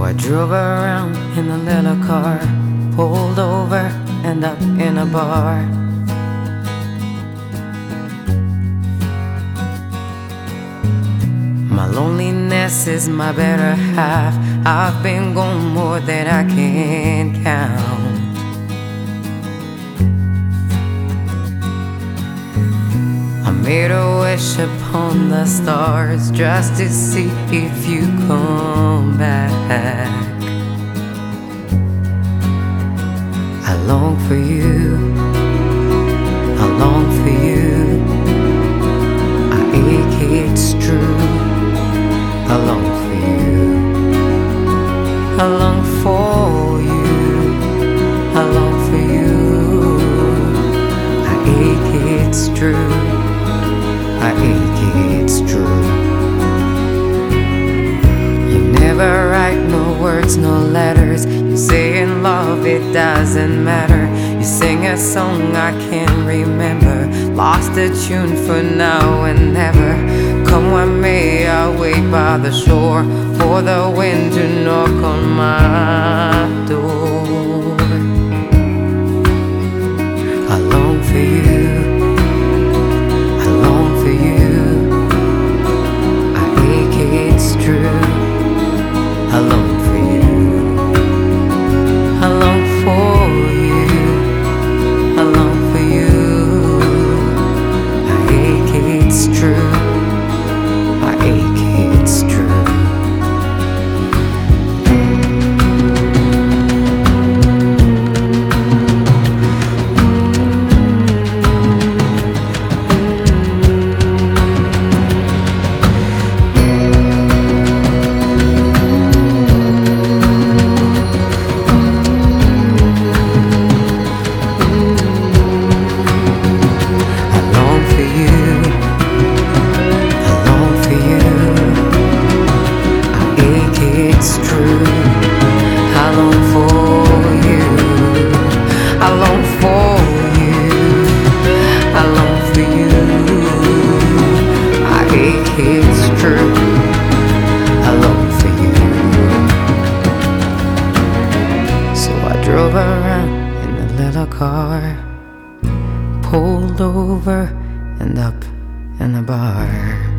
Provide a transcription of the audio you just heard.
I drove around in a little car, pulled over and up in a bar. My loneliness is my better half. I've been gone more than I can count. I made a wish upon the stars just to see if you come back. I long for you, I long for you. I ache, it's true. I long for you, I long for you, I long for you. I ache, it's true. I ache, it's true. You never write no words, no letters. You say in love it doesn't matter. You sing a song I can't remember. Lost a tune for now and never. Come what may, I'll wait by the shore for the wind to knock on my door. I long for you, I long for you. I ache, it's true. I long for you, I long for you, I long for you. I ache, it's true. I ache, it's true. It's true. I long for you, I long for you, I long for you. I ache, it's true. I long for you. So I drove around in a little car, pulled over and up in a bar.